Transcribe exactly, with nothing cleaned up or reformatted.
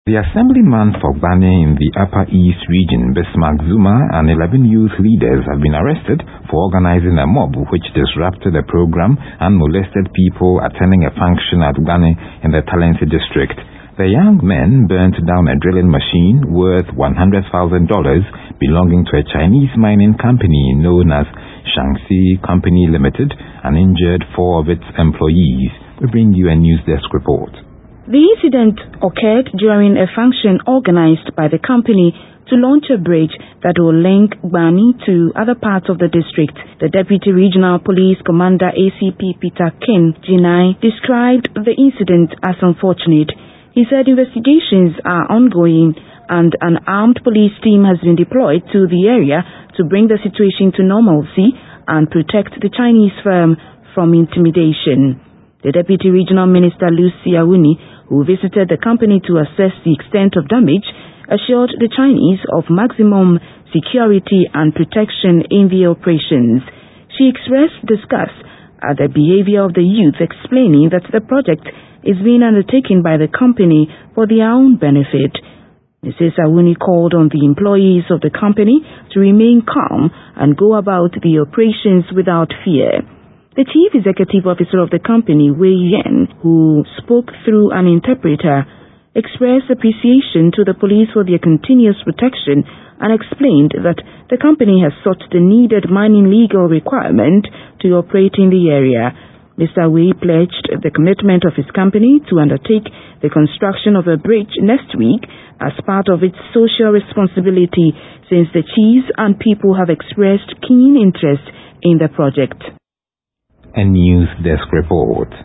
The assemblyman for Gbani in the Upper East region, Bismarck Zuma, and eleven youth leaders have been arrested for organizing a mob which disrupted a program and molested people attending a function at Gbani in the Talensi district. The young men burnt down a drilling machine worth one hundred thousand dollars belonging to a Chinese mining company known as Shaanxi Company Limited and injured four of its employees. We bring you a news desk report. The incident occurred during a function organized by the company to launch a bridge that will link Gbani to other parts of the district. The Deputy Regional Police Commander A C P Peter Kin Jinai described the incident as unfortunate. He said investigations are ongoing and an armed police team has been deployed to the area to bring the situation to normalcy and protect the Chinese firm from intimidation. The Deputy Regional Minister Lucy Awuni, who visited the company to assess the extent of damage, assured the Chinese of maximum security and protection in the operations. She expressed disgust at the behavior of the youth, explaining that the project is being undertaken by the company for their own benefit. Missus Awuni called on the employees of the company to remain calm and go about the operations without fear. The Chief Executive Officer of the company, Wei Yan, who spoke through an interpreter, expressed appreciation to the police for their continuous protection and explained that the company has sought the needed mining legal requirement to operate in the area. Mister Wei pledged the commitment of his company to undertake the construction of a bridge next week as part of its social responsibility, since the chiefs and people have expressed keen interest in the project. A news desk report.